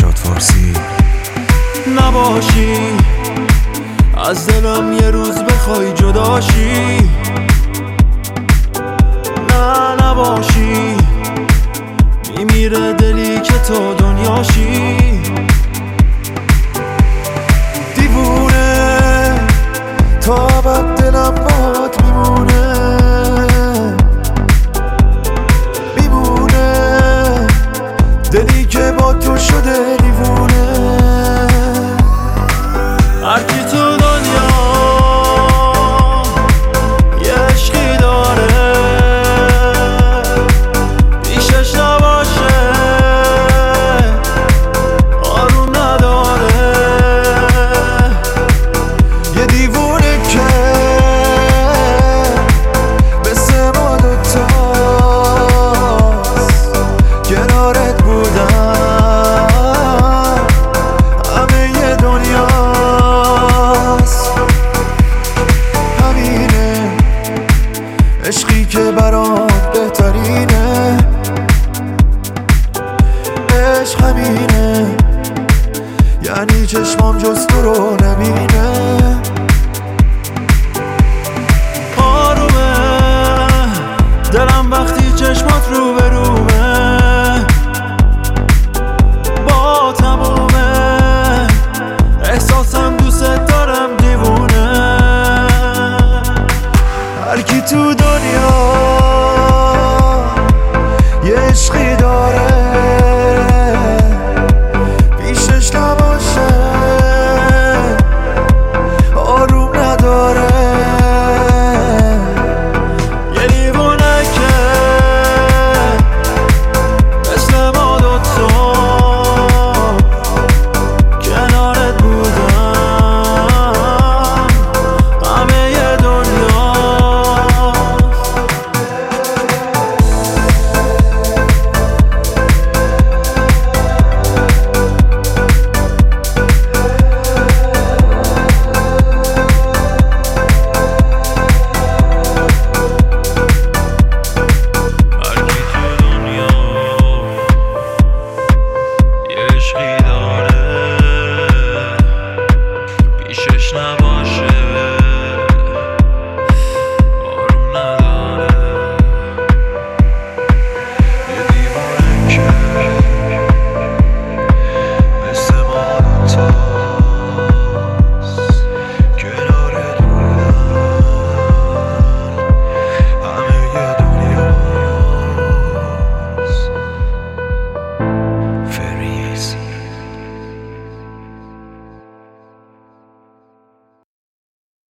فرشاد فارسی. نباشی از دلم یه روز بخوای جداشی، نه نباشی میمیره دلی که تو دنیاشی. دیوونه تا ابد دلم باهات میمونه، میمونه دلی که با تو شده دیوونه. هرکی تو دنیا یه عشقی داره پیشش نباشه آروم نداره. یه دیوونه که مثل ما دوتاست، کنارت بودم همه یه دنیاست. همینه عشقی که برات بهترینه، عشق همینه یعنی چشمام جز تو رو نبینه.